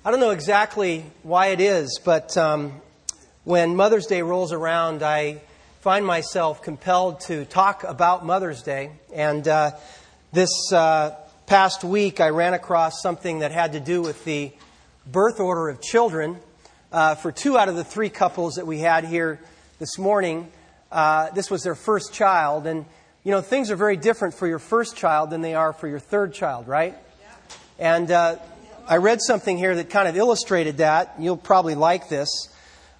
I don't know exactly why it is, but when Mother's Day rolls around, I find myself compelled to talk about Mother's Day. And this past week, I ran across something that had to do with the birth order of children. For 2 out of the 3 couples that we had here this morning, this was their first child. And, you know, things are very different for your first child than they are for your third child, right? Yeah. And I read something here that kind of illustrated that. You'll probably like this.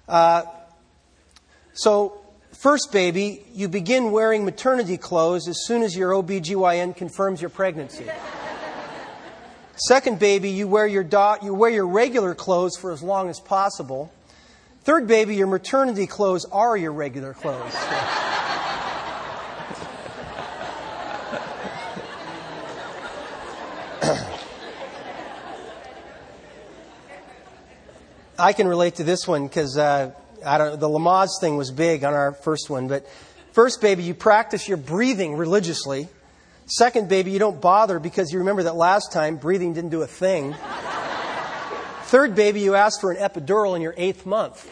So, first baby, you begin wearing maternity clothes as soon as your OBGYN confirms your pregnancy. Second baby, you wear your regular clothes for as long as possible. Third baby, your maternity clothes are your regular clothes. I can relate to this one because the Lamaze thing was big on our first one. But first baby, you practice your breathing religiously. Second baby, you don't bother because you remember that last time breathing didn't do a thing. Third baby, you ask for an epidural in your 8th month.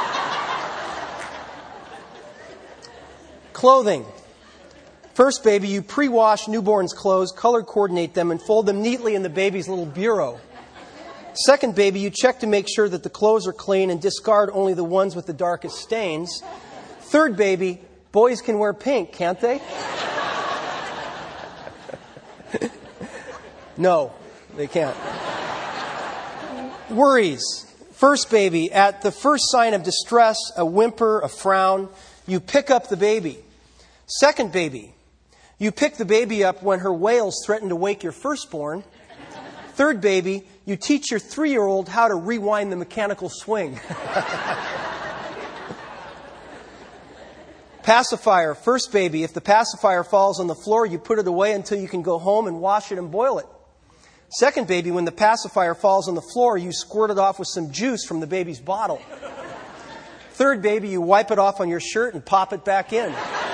Clothing. First baby, you pre-wash newborn's clothes, color coordinate them, and fold them neatly in the baby's little bureau. Second baby, you check to make sure that the clothes are clean and discard only the ones with the darkest stains. Third baby, boys can wear pink, can't they? No, they can't. Worries. First baby, at the first sign of distress, a whimper, a frown, you pick up the baby. Second baby, you pick the baby up when her wails threaten to wake your firstborn. Third baby, you teach your 3-year-old how to rewind the mechanical swing. Pacifier. First baby, if the pacifier falls on the floor, you put it away until you can go home and wash it and boil it. Second baby, when the pacifier falls on the floor, you squirt it off with some juice from the baby's bottle. Third baby, you wipe it off on your shirt and pop it back in.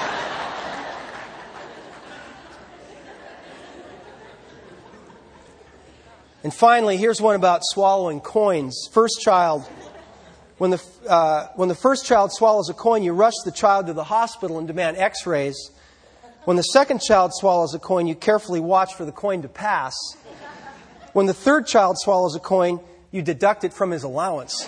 And finally, here's one about swallowing coins. First child, when the first child swallows a coin, you rush the child to the hospital and demand x-rays. When the second child swallows a coin, you carefully watch for the coin to pass. When the third child swallows a coin, you deduct it from his allowance.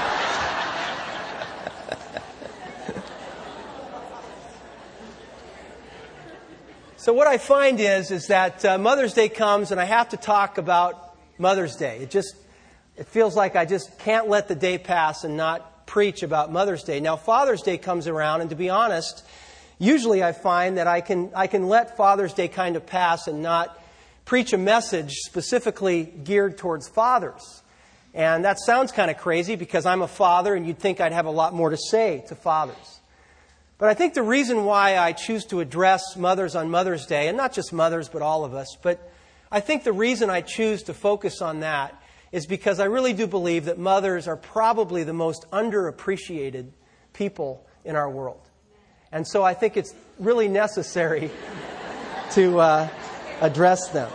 So what I find is that Mother's Day comes and I have to talk about Mother's Day. It feels like I just can't let the day pass and not preach about Mother's Day. Now, Father's Day comes around, and to be honest, usually I find that I can let Father's Day kind of pass and not preach a message specifically geared towards fathers. And that sounds kind of crazy because I'm a father, and you'd think I'd have a lot more to say to fathers. But I think the reason why I choose to address mothers on Mother's Day, and not just mothers, but all of us, but I think the reason I choose to focus on that is because I really do believe that mothers are probably the most underappreciated people in our world. And so I think it's really necessary to address them.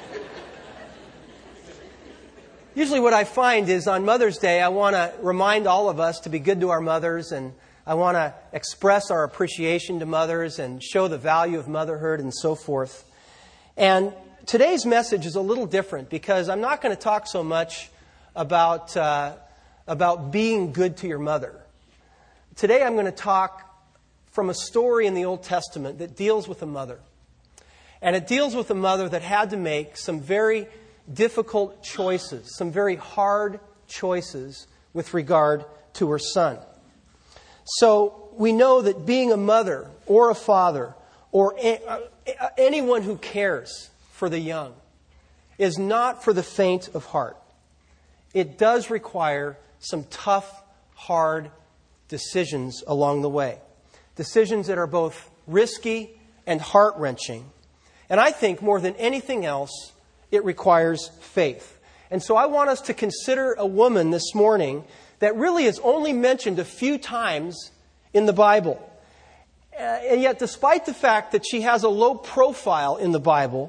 Usually what I find is on Mother's Day, I want to remind all of us to be good to our mothers, and I want to express our appreciation to mothers and show the value of motherhood and so forth. And today's message is a little different because I'm not going to talk so much about being good to your mother. Today I'm going to talk from a story in the Old Testament that deals with a mother. And it deals with a mother that had to make some very difficult choices, some very hard choices with regard to her son. So we know that being a mother or a father or anyone who cares for the young is not for the faint of heart. It does require some tough, hard decisions along the way. Decisions that are both risky and heart-wrenching. And I think more than anything else, it requires faith. And so I want us to consider a woman this morning that really is only mentioned a few times in the Bible. And yet, despite the fact that she has a low profile in the Bible,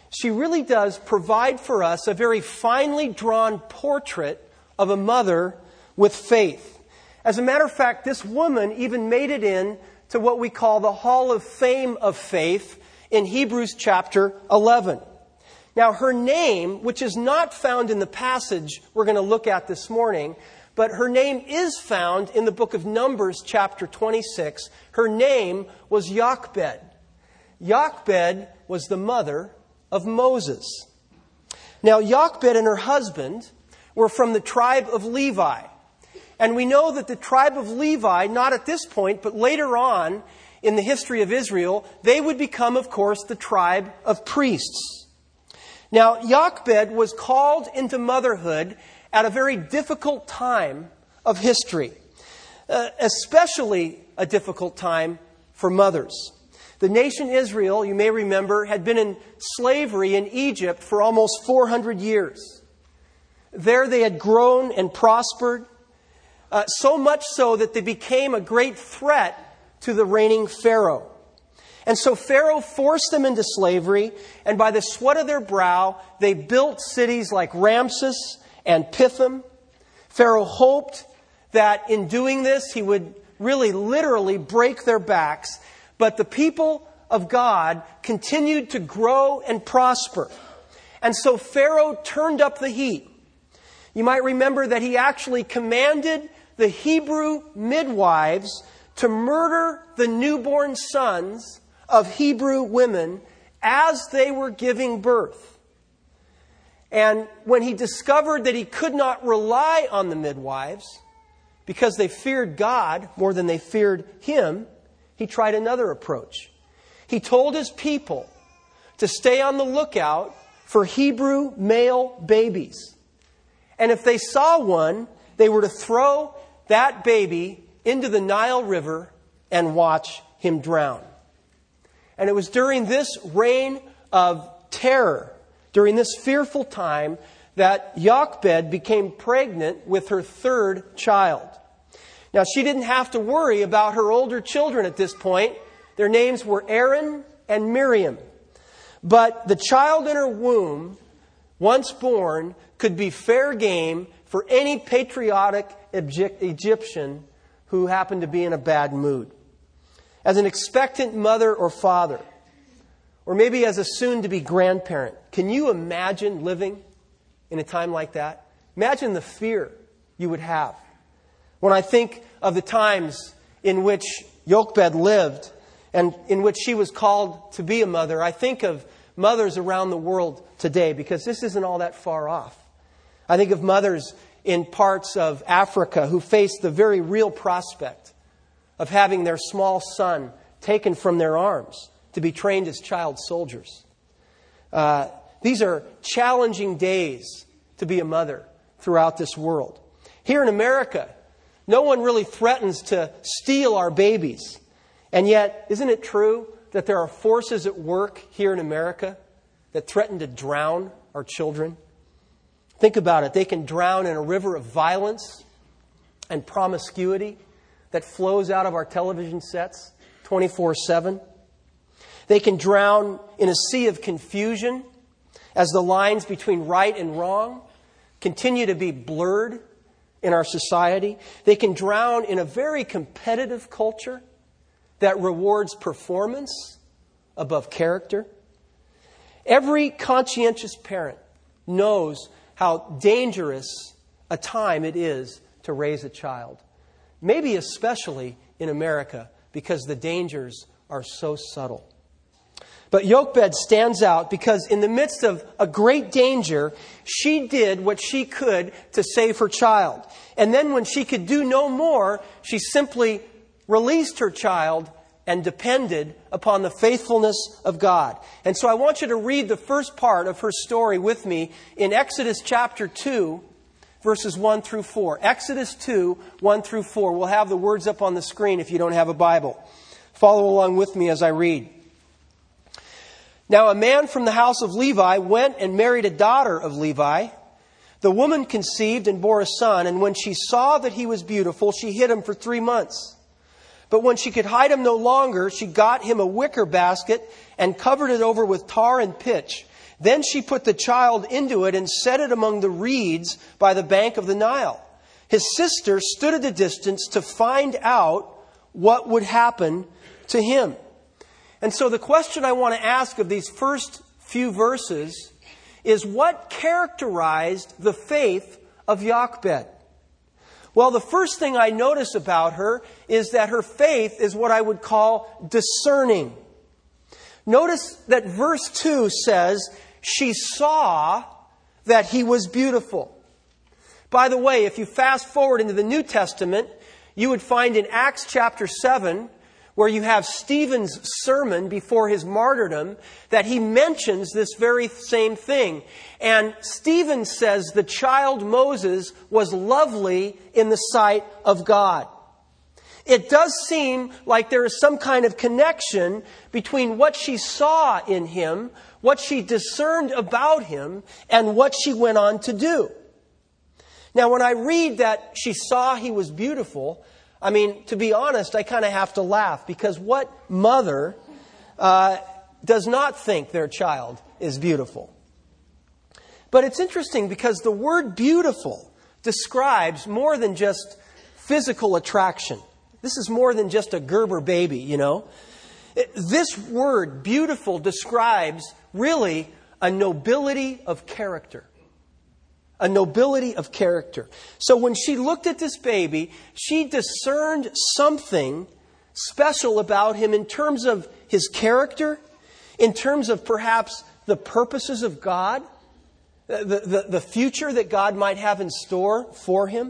she really does provide for us a very finely drawn portrait of a mother with faith. As a matter of fact, this woman even made it in to what we call the Hall of Fame of Faith in Hebrews chapter 11. Now, her name, which is not found in the passage we're going to look at this morning, but her name is found in the book of Numbers chapter 26. Her name was Jochebed. Jochebed was the mother of Moses. Now, Jochebed and her husband were from the tribe of Levi. And we know that the tribe of Levi, not at this point, but later on in the history of Israel, they would become, of course, the tribe of priests. Now, Jochebed was called into motherhood at a very difficult time of history, especially a difficult time for mothers. The nation Israel, you may remember, had been in slavery in Egypt for almost 400 years. There they had grown and prospered, so much so that they became a great threat to the reigning Pharaoh. And so Pharaoh forced them into slavery, and by the sweat of their brow, they built cities like Ramses and Pithom. Pharaoh hoped that in doing this, he would really literally break their backs. But the people of God continued to grow and prosper. And so Pharaoh turned up the heat. You might remember that he actually commanded the Hebrew midwives to murder the newborn sons of Hebrew women as they were giving birth. And when he discovered that he could not rely on the midwives because they feared God more than they feared him, he tried another approach. He told his people to stay on the lookout for Hebrew male babies. And if they saw one, they were to throw that baby into the Nile River and watch him drown. And it was during this reign of terror, during this fearful time, that Jochebed became pregnant with her third child. Now, she didn't have to worry about her older children at this point. Their names were Aaron and Miriam. But the child in her womb, once born, could be fair game for any patriotic Egyptian who happened to be in a bad mood. As an expectant mother or father, or maybe as a soon-to-be grandparent, can you imagine living in a time like that? Imagine the fear you would have. When I think of the times in which Jochebed lived and in which she was called to be a mother, I think of mothers around the world today, because this isn't all that far off. I think of mothers in parts of Africa who face the very real prospect of having their small son taken from their arms to be trained as child soldiers. These are challenging days to be a mother throughout this world. Here in America, no one really threatens to steal our babies. And yet, isn't it true that there are forces at work here in America that threaten to drown our children? Think about it. They can drown in a river of violence and promiscuity that flows out of our television sets 24/7. They can drown in a sea of confusion as the lines between right and wrong continue to be blurred in our society. They can drown in a very competitive culture that rewards performance above character. Every conscientious parent knows how dangerous a time it is to raise a child. Maybe especially in America, because the dangers are so subtle. But Jochebed stands out because in the midst of a great danger, she did what she could to save her child. And then when she could do no more, she simply released her child and depended upon the faithfulness of God. And so I want you to read the first part of her story with me in Exodus chapter 2, verses 1 through 4. Exodus 2, 1 through 4. We'll have the words up on the screen if you don't have a Bible. Follow along with me as I read. Now a man from the house of Levi went and married a daughter of Levi. The woman conceived and bore a son, and when she saw that he was beautiful, she hid him for 3 months. But when she could hide him no longer, she got him a wicker basket and covered it over with tar and pitch. Then she put the child into it and set it among the reeds by the bank of the Nile. His sister stood at a distance to find out what would happen to him. And so the question I want to ask of these first few verses is, what characterized the faith of Jochebed? Well, the first thing I notice about her is that her faith is what I would call discerning. Notice that verse 2 says, she saw that he was beautiful. By the way, if you fast forward into the New Testament, you would find in Acts chapter 7, where you have Stephen's sermon before his martyrdom, that he mentions this very same thing. And Stephen says the child Moses was lovely in the sight of God. It does seem like there is some kind of connection between what she saw in him, what she discerned about him, and what she went on to do. Now, when I read that she saw he was beautiful, I mean, to be honest, I kind of have to laugh, because what mother does not think their child is beautiful? But it's interesting because the word beautiful describes more than just physical attraction. This is more than just a Gerber baby, you know. This word, beautiful, describes really a nobility of character. A nobility of character. So when she looked at this baby, she discerned something special about him in terms of his character, in terms of perhaps the purposes of God, the future that God might have in store for him.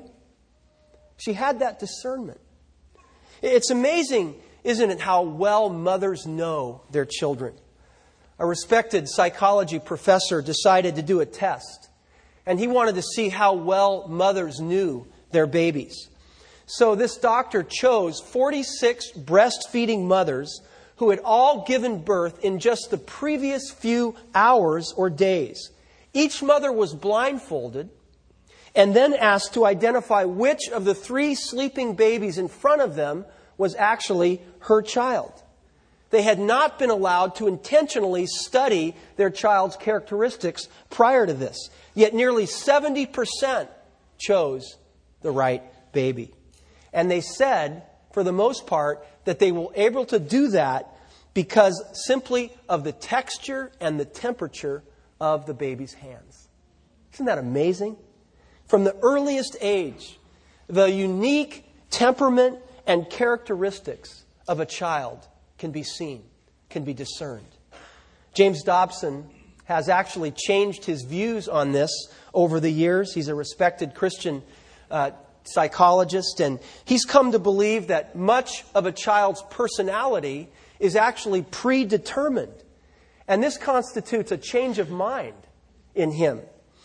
She had that discernment. It's amazing, isn't it, how well mothers know their children. A respected psychology professor decided to do a test. And he wanted to see how well mothers knew their babies. So this doctor chose 46 breastfeeding mothers who had all given birth in just the previous few hours or days. Each mother was blindfolded and then asked to identify which of the 3 sleeping babies in front of them was actually her child. They had not been allowed to intentionally study their child's characteristics prior to this. Yet nearly 70% chose the right baby. And they said, for the most part, that they were able to do that because simply of the texture and the temperature of the baby's hands. Isn't that amazing? From the earliest age, the unique temperament and characteristics of a child can be seen, can be discerned. James Dobson has actually changed his views on this over the years. He's a respected Christian psychologist, and he's come to believe that much of a child's personality is actually predetermined. And this constitutes a change of mind in him.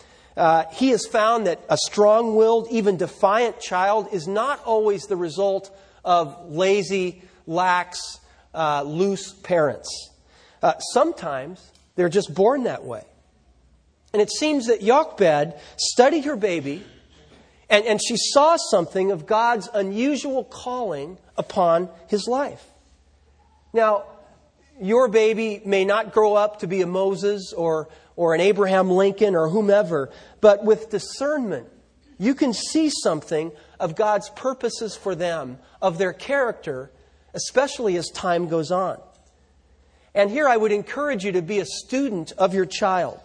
He has found that a strong-willed, even defiant child is not always the result of lazy, lax, loose parents. Sometimes they're just born that way. And it seems that Jochebed studied her baby and she saw something of God's unusual calling upon his life. Now, your baby may not grow up to be a Moses or an Abraham Lincoln or whomever, but with discernment, you can see something of God's purposes for them, of their character, especially as time goes on. And here I would encourage you to be a student of your child.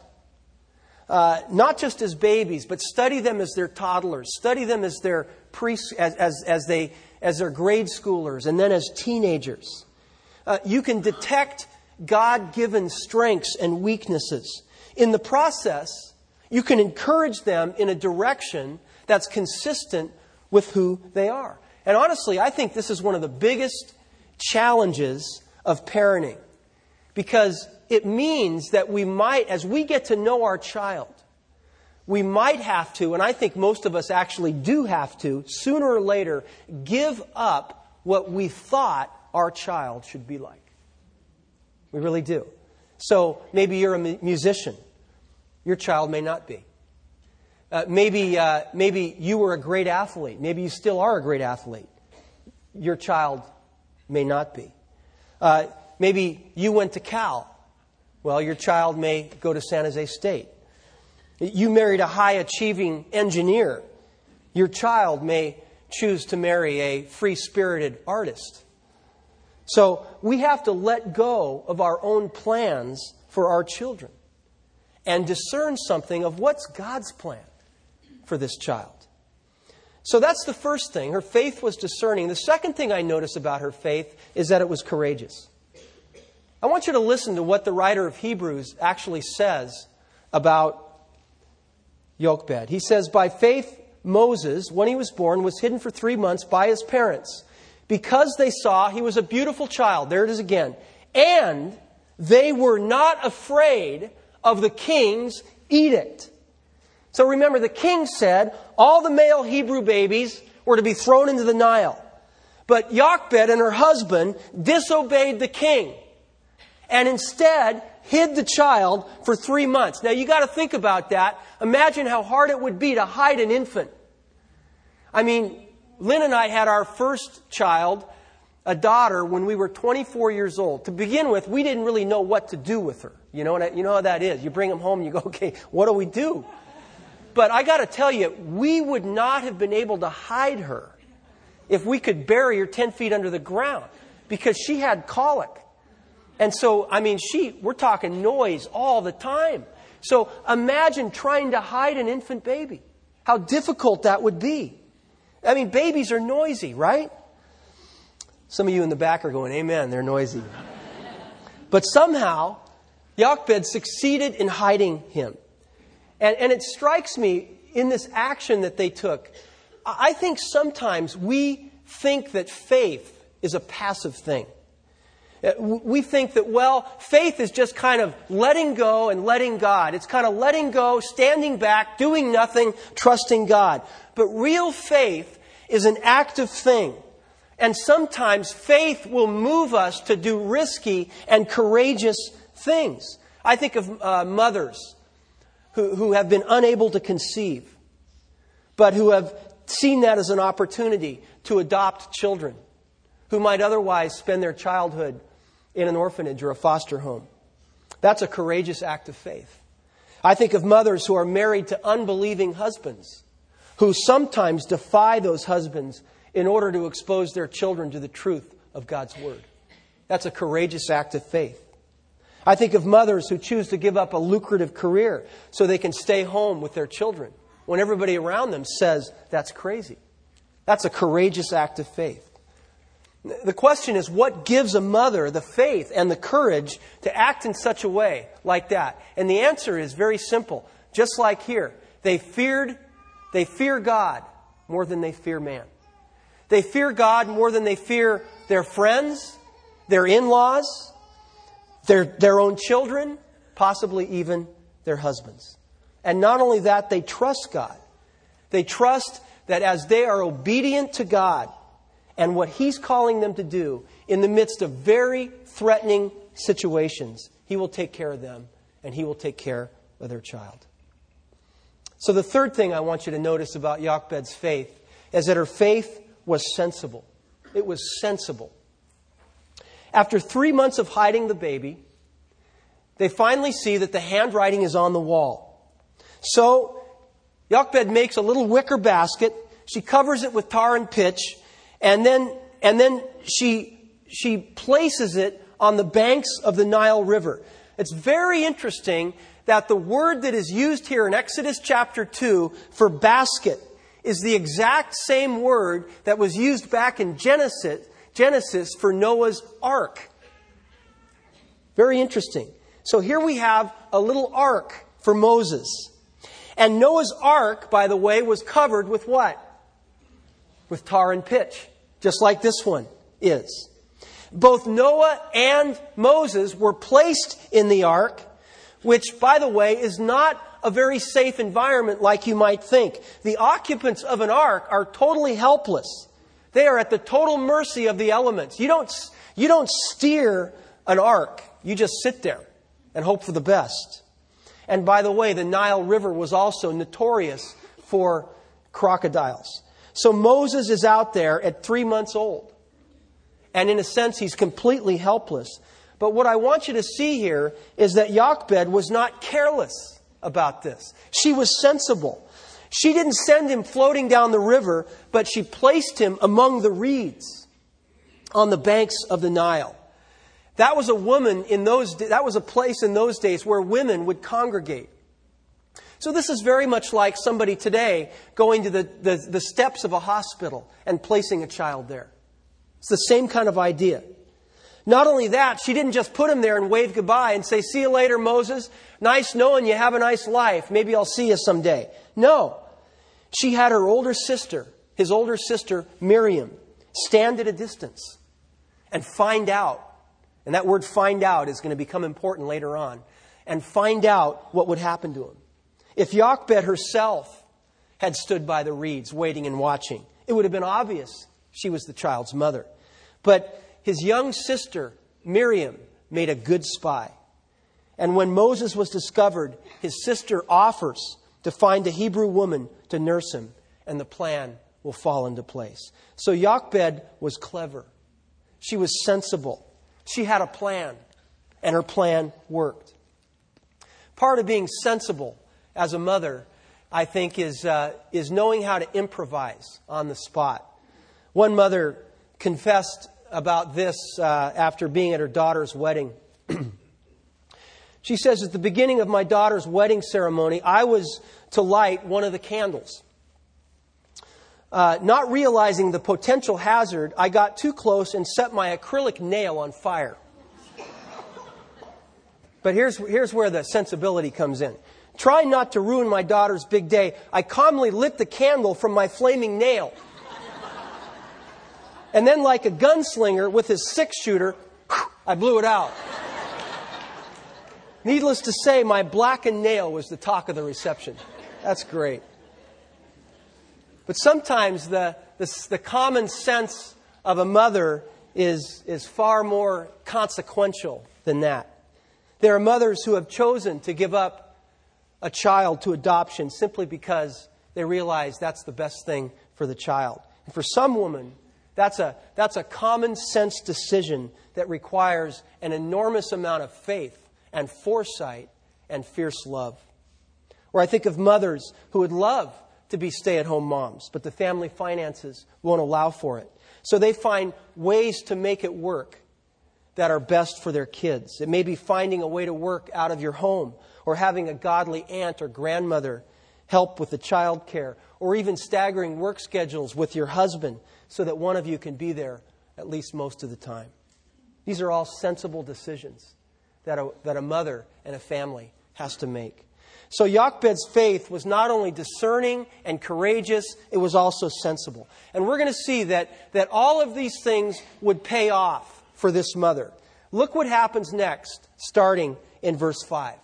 Not just as babies, but study them as their toddlers. Study them as their as their grade schoolers, and then as teenagers. You can detect God-given strengths and weaknesses. In the process, you can encourage them in a direction that's consistent with who they are. And honestly, I think this is one of the biggest challenges of parenting. Because it means that we might, as we get to know our child, we might have to, and I think most of us actually do have to, sooner or later, give up what we thought our child should be like. We really do. So maybe you're a musician. Your child may not be. Maybe you were a great athlete. Maybe you still are a great athlete. Your child may not be. Maybe you went to Cal. Well, your child may go to San Jose State. You married a high-achieving engineer. Your child may choose to marry a free-spirited artist. So we have to let go of our own plans for our children and discern something of what's God's plan for this child. So that's the first thing. Her faith was discerning. The second thing I notice about her faith is that it was courageous. I want you to listen to what the writer of Hebrews actually says about Jochebed. He says, by faith, Moses, when he was born, was hidden for 3 months by his parents because they saw he was a beautiful child. There it is again. And they were not afraid of the king's edict. So remember, the king said all the male Hebrew babies were to be thrown into the Nile. But Jochebed and her husband disobeyed the king and instead hid the child for 3 months. Now you got to think about that. Imagine how hard it would be to hide an infant. I mean, Lynn and I had our first child, a daughter, when we were 24 years old. To begin with, we didn't really know what to do with her. You know how that is. You bring them home and you go, okay, what do we do? But I got to tell you, we would not have been able to hide her if we could bury her 10 feet under the ground because she had colic. And so, I mean, we're talking noise all the time. So imagine trying to hide an infant baby. How difficult that would be. I mean, babies are noisy, right? Some of you in the back are going, amen, they're noisy. But somehow, Jochebed succeeded in hiding him. And it strikes me in this action that they took. I think sometimes we think that faith is a passive thing. We think that, well, faith is just kind of letting go and letting God. It's kind of letting go, standing back, doing nothing, trusting God. But real faith is an active thing. And sometimes faith will move us to do risky and courageous things. I think of mothers who have been unable to conceive, but who have seen that as an opportunity to adopt children who might otherwise spend their childhood in an orphanage or a foster home. That's a courageous act of faith. I think of mothers who are married to unbelieving husbands, who sometimes defy those husbands in order to expose their children to the truth of God's Word. That's a courageous act of faith. I think of mothers who choose to give up a lucrative career so they can stay home with their children when everybody around them says that's crazy. That's a courageous act of faith. The question is, what gives a mother the faith and the courage to act in such a way like that? And the answer is very simple. Just like here, they fear God more than they fear man. They fear God more than they fear their friends, their in-laws, their own children, possibly even their husbands. And not only that, they trust God. They trust that as they are obedient to God and what He's calling them to do in the midst of very threatening situations, He will take care of them and He will take care of their child. So the third thing I want you to notice about Jochebed's faith is that her faith was sensible. It was sensible. After 3 months of hiding the baby, they finally see that the handwriting is on the wall. So Jochebed makes a little wicker basket. She covers it with tar and pitch, and then she places it on the banks of the Nile River. It's very interesting that the word that is used here in Exodus chapter 2 for basket is the exact same word that was used back in Genesis for Noah's ark. Very interesting. So here we have a little ark for Moses. And Noah's ark, by the way, was covered with what? With tar and pitch, just like this one is. Both Noah and Moses were placed in the ark, which, by the way, is not a very safe environment like you might think. The occupants of an ark are totally helpless. They are at the total mercy of the elements. You don't steer an ark. You just sit there and hope for the best. And by the way, the Nile River was also notorious for crocodiles. So Moses is out there at 3 months old. And in a sense, he's completely helpless. But what I want you to see here is that Jochebed was not careless about this. She was sensible. She didn't send him floating down the river, but she placed him among the reeds on the banks of the Nile. That was a place in those days where women would congregate. So this is very much like somebody today going to the steps of a hospital and placing a child there. It's the same kind of idea. Not only that, she didn't just put him there and wave goodbye and say, "See you later, Moses. Nice knowing you. Have a nice life. Maybe I'll see you someday." No. She had her older sister, his older sister, Miriam, stand at a distance and find out. And that word "find out" is going to become important later on. And find out what would happen to him. If Jochebed herself had stood by the reeds waiting and watching, it would have been obvious she was the child's mother. But his young sister, Miriam, made a good spy. And when Moses was discovered, his sister offers to find a Hebrew woman to nurse him, and the plan will fall into place. So Jochebed was clever. She was sensible. She had a plan, and her plan worked. Part of being sensible as a mother, I think, is knowing how to improvise on the spot. One mother confessed about this after being at her daughter's wedding. She says, "At the beginning of my daughter's wedding ceremony, I was to light one of the candles. Not realizing the potential hazard, I got too close and set my acrylic nail on fire." But here's where the sensibility comes in. Trying not to ruin my daughter's big day, I calmly lit the candle from my flaming nail. And then, like a gunslinger with his six-shooter, I blew it out. Needless to say, my blackened nail was the talk of the reception. That's great. But sometimes the common sense of a mother is far more consequential than that. There are mothers who have chosen to give up a child to adoption simply because they realize that's the best thing for the child. And for some women, that's a common sense decision that requires an enormous amount of faith and foresight and fierce love. Or I think of mothers who would love to be stay-at-home moms, but the family finances won't allow for it. So they find ways to make it work that are best for their kids. It may be finding a way to work out of your home, or having a godly aunt or grandmother help with the child care, or even staggering work schedules with your husband so that one of you can be there at least most of the time. These are all sensible decisions that a mother and a family has to make. So Jochebed's faith was not only discerning and courageous, it was also sensible. And we're going to see that all of these things would pay off for this mother. Look what happens next, starting in verse 5.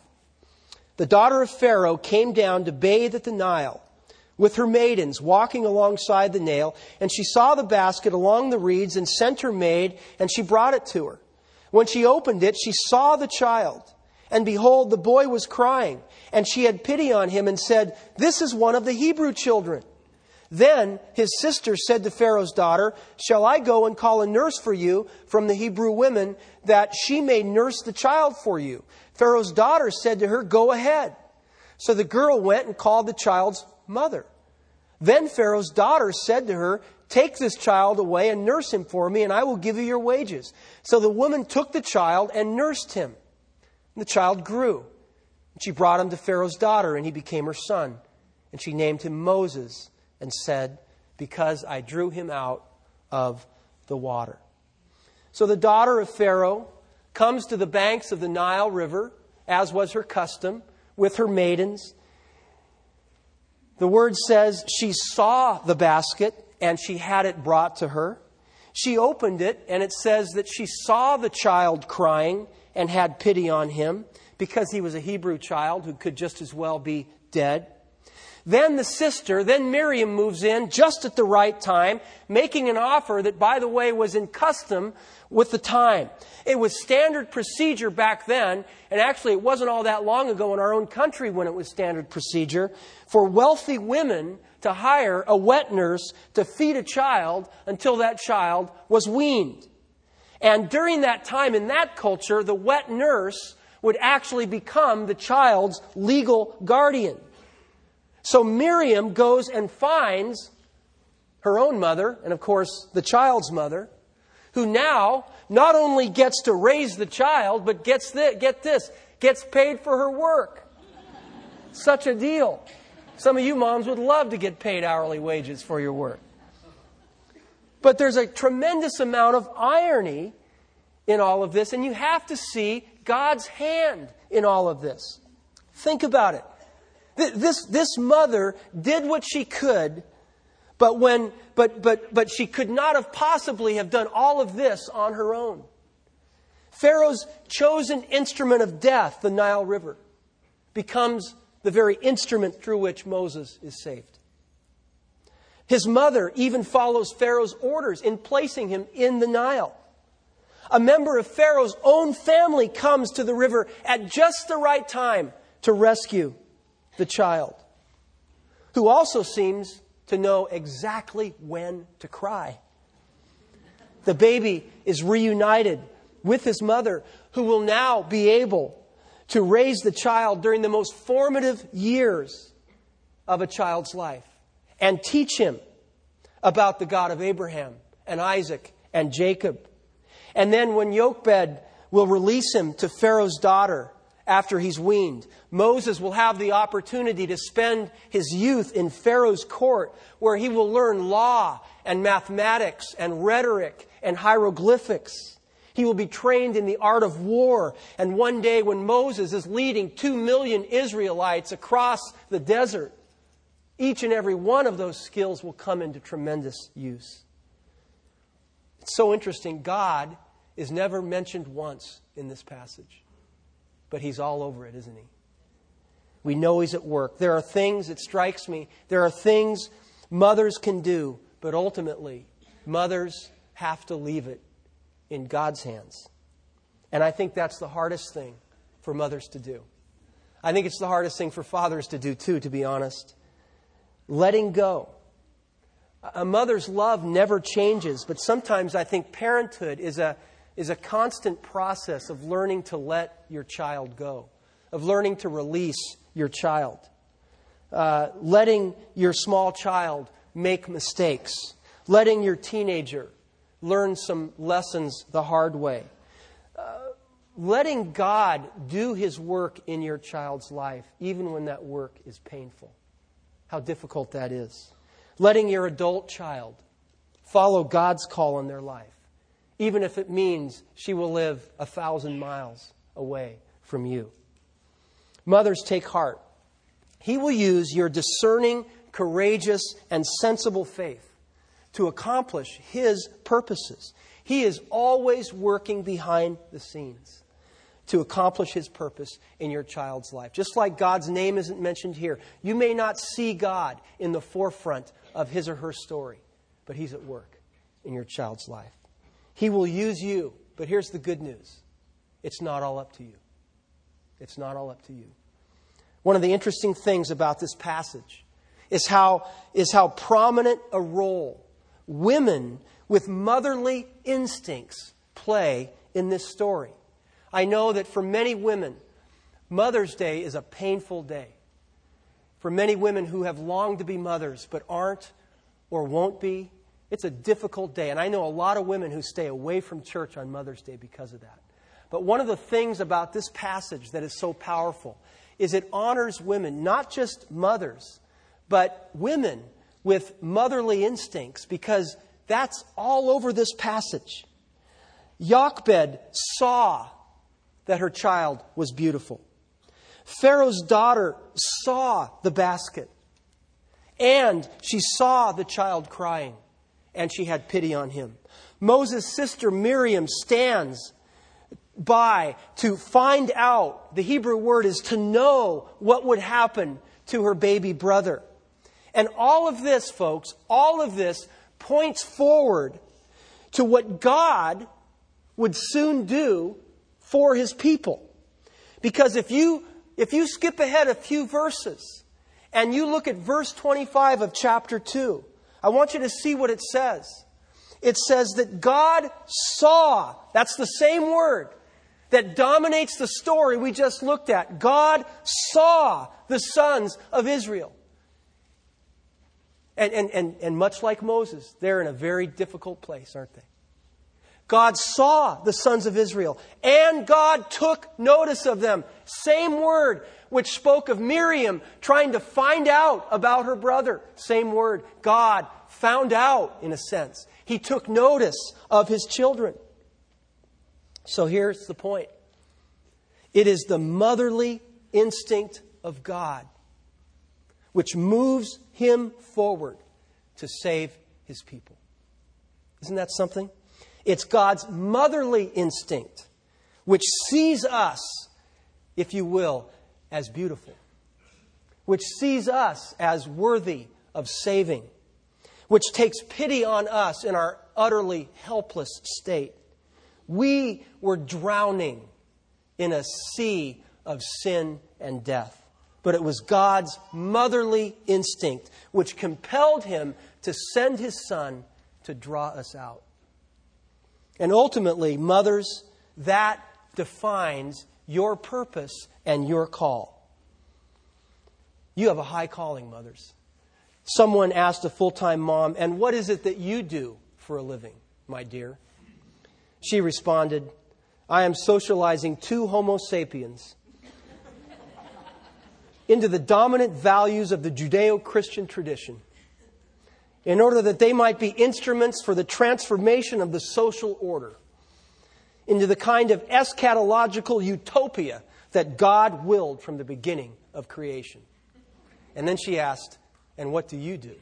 The daughter of Pharaoh came down to bathe at the Nile with her maidens walking alongside the Nile, and she saw the basket along the reeds and sent her maid, and she brought it to her. When she opened it, she saw the child. And behold, the boy was crying. And she had pity on him and said, "This is one of the Hebrew children." Then his sister said to Pharaoh's daughter, "Shall I go and call a nurse for you from the Hebrew women, that she may nurse the child for you?" Pharaoh's daughter said to her, "Go ahead." So the girl went and called the child's mother. Then Pharaoh's daughter said to her, "Take this child away and nurse him for me, and I will give you your wages." So the woman took the child and nursed him. And the child grew. And she brought him to Pharaoh's daughter, and he became her son. And she named him Moses and said, "Because I drew him out of the water." So the daughter of Pharaoh comes to the banks of the Nile River, as was her custom, with her maidens. The word says she saw the basket and she had it brought to her. She opened it, and it says that she saw the child crying and had pity on him because he was a Hebrew child who could just as well be dead. Then Miriam moves in just at the right time, making an offer that, by the way, was in custom with the time. It was standard procedure back then, and actually it wasn't all that long ago in our own country when it was standard procedure, for wealthy women to hire a wet nurse to feed a child until that child was weaned. And during that time, in that culture, the wet nurse would actually become the child's legal guardian. So Miriam goes and finds her own mother, and of course the child's mother, who now not only gets to raise the child, but gets paid for her work. Such a deal. Some of you moms would love to get paid hourly wages for your work. But there's a tremendous amount of irony in all of this, and you have to see God's hand in all of this. Think about it. This mother did what she could, but she could not have possibly have done all of this on her own. Pharaoh's chosen instrument of death, the Nile River, becomes the very instrument through which Moses is saved. His mother even follows Pharaoh's orders in placing him in the Nile. A member of Pharaoh's own family comes to the river at just the right time to rescue the child, who also seems to know exactly when to cry. The baby is reunited with his mother, who will now be able to raise the child during the most formative years of a child's life and teach him about the God of Abraham and Isaac and Jacob. And then when Jochebed will release him to Pharaoh's daughter after he's weaned, Moses will have the opportunity to spend his youth in Pharaoh's court, where he will learn law and mathematics and rhetoric and hieroglyphics. He will be trained in the art of war. And one day when Moses is leading 2 million Israelites across the desert, each and every one of those skills will come into tremendous use. It's so interesting. God is never mentioned once in this passage, but He's all over it, isn't He? We know He's at work. There are things, it strikes me, there are things mothers can do, but ultimately, mothers have to leave it in God's hands. And I think that's the hardest thing for mothers to do. I think it's the hardest thing for fathers to do too, to be honest. Letting go. A mother's love never changes, but sometimes I think parenthood is a constant process of learning to let your child go, of learning to release your child, letting your small child make mistakes, letting your teenager learn some lessons the hard way, letting God do His work in your child's life, even when that work is painful. How difficult that is. Letting your adult child follow God's call in their life, even if it means she will live 1,000 miles away from you. Mothers, take heart. He will use your discerning, courageous, and sensible faith to accomplish His purposes. He is always working behind the scenes to accomplish His purpose in your child's life. Just like God's name isn't mentioned here. You may not see God in the forefront of his or her story, but He's at work in your child's life. He will use you, but here's the good news. It's not all up to you. It's not all up to you. One of the interesting things about this passage is how prominent a role women with motherly instincts play in this story. I know that for many women, Mother's Day is a painful day. For many women who have longed to be mothers but aren't or won't be, it's a difficult day. And I know a lot of women who stay away from church on Mother's Day because of that. But one of the things about this passage that is so powerful is it honors women, not just mothers, but women with motherly instincts, because that's all over this passage. Jochebed saw that her child was beautiful. Pharaoh's daughter saw the basket, and she saw the child crying, and she had pity on him. Moses' sister Miriam stands by to find out, the Hebrew word is to know what would happen to her baby brother. And all of this, folks, all of this points forward to what God would soon do for His people. Because if you skip ahead a few verses and you look at verse 25 of chapter 2, I want you to see what it says. it says that God saw. That's the same word that dominates the story we just looked at. God saw the sons of Israel. And much like Moses, they're in a very difficult place, aren't they? God saw the sons of Israel, and God took notice of them. Same word, which spoke of Miriam trying to find out about her brother. Same word. God found out, in a sense. He took notice of His children. So here's the point. It is the motherly instinct of God which moves Him forward to save His people. Isn't that something? It's God's motherly instinct which sees us, if you will, as beautiful, which sees us as worthy of saving, which takes pity on us in our utterly helpless state. We were drowning in a sea of sin and death. But it was God's motherly instinct which compelled Him to send His Son to draw us out. And ultimately, mothers, that defines your purpose and your call. You have a high calling, mothers. Someone asked a full-time mom, "And what is it that you do for a living, my dear?" She responded, "I am socializing two Homo sapiens into the dominant values of the Judeo-Christian tradition in order that they might be instruments for the transformation of the social order into the kind of eschatological utopia that God willed from the beginning of creation." And then she asked, "And what do you do?"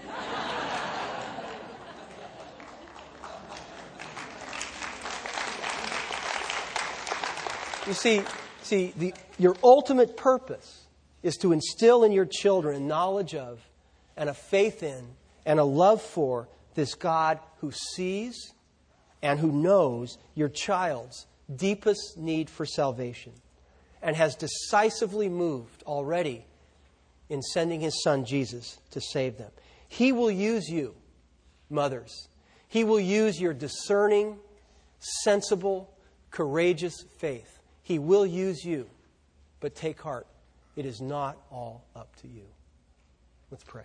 You see, your ultimate purpose is to instill in your children a knowledge of and a faith in and a love for this God who sees and who knows your child's deepest need for salvation and has decisively moved already in sending His Son Jesus to save them. He will use you, mothers. He will use your discerning, sensible, courageous faith. He will use you. But take heart. It is not all up to you. Let's pray.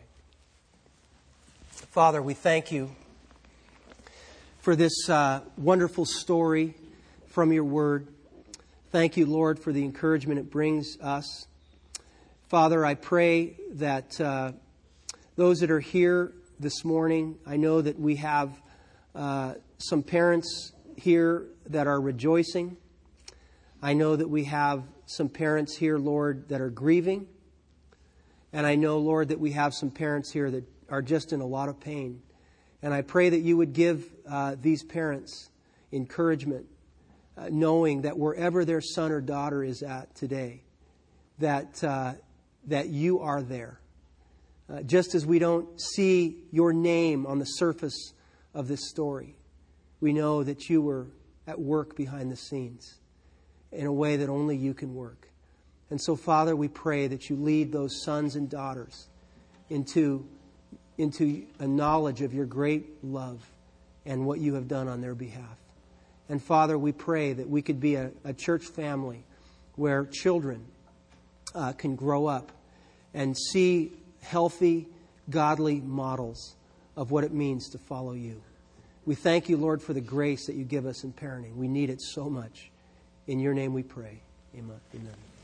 Father, we thank You for this wonderful story from Your Word. Thank You, Lord, for the encouragement it brings us. Father, I pray that those that are here this morning, I know that we have some parents here that are rejoicing. I know that we have some parents here, Lord, that are grieving. And I know, Lord, that we have some parents here that are just in a lot of pain. And I pray that You would give these parents encouragement, knowing that wherever their son or daughter is at today, that You are there. Just as we don't see Your name on the surface of this story, we know that You were at work behind the scenes in a way that only You can work. And so, Father, we pray that You lead those sons and daughters into a knowledge of Your great love and what You have done on their behalf. And Father, we pray that we could be a church family where children can grow up and see healthy, godly models of what it means to follow You. We thank You, Lord, for the grace that You give us in parenting. We need it so much. In Your name we pray. Amen. Amen.